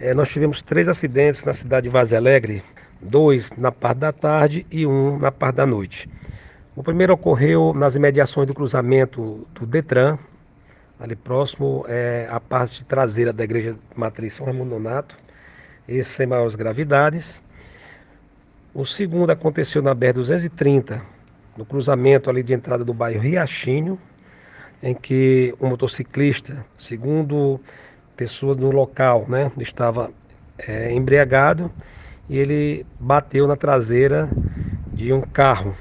Nós tivemos 3 acidentes na cidade de Vaze Alegre, 2 na parte da tarde e 1 na parte da noite. O primeiro ocorreu nas imediações do cruzamento do Detran, ali próximo à parte traseira da Igreja Matriz São Raimundo Nonato, esse sem maiores gravidades. O segundo aconteceu na BR-230, no cruzamento ali de entrada do bairro Riachinho, em que um motociclista, segundo pessoas no local, né, estava embriagado e ele bateu na traseira de um carro.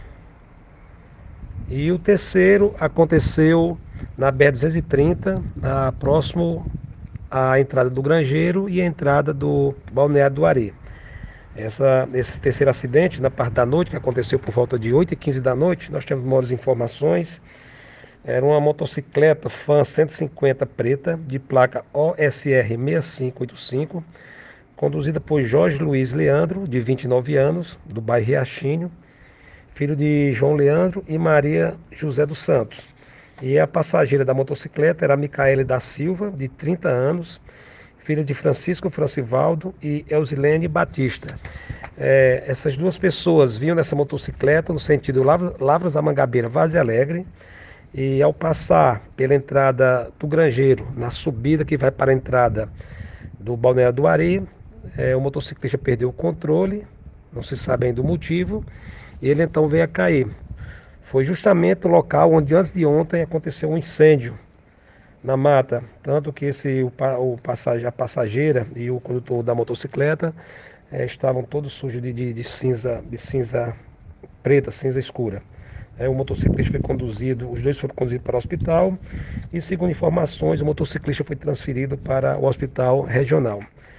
E o terceiro aconteceu na BR-230, próximo à entrada do Grangeiro e à entrada do Balneário do Areia. Esse terceiro acidente, na parte da noite, que aconteceu por volta de 8h15 da noite, nós temos maiores informações. Era uma motocicleta Fan 150 preta, de placa OSR 6585, conduzida por Jorge Luiz Leandro, de 29 anos, do bairro Riachinho, filho de João Leandro e Maria José dos Santos. E a passageira da motocicleta era a Micaele da Silva, de 30 anos, filha de Francisco Francivaldo e Elzilene Batista. Essas duas pessoas vinham nessa motocicleta no sentido Lavras da Mangabeira, Vaze Alegre, e ao passar pela entrada do Grangeiro, na subida que vai para a entrada do Balneário do Areia, o motociclista perdeu o controle, não se sabe ainda o motivo, e ele então veio a cair. Foi justamente o local onde antes de ontem aconteceu um incêndio na mata, tanto que a passageira e o condutor da motocicleta estavam todos sujos de cinza preta, cinza escura. O motociclista foi conduzido, os dois foram conduzidos para o hospital e, segundo informações, o motociclista foi transferido para o hospital regional.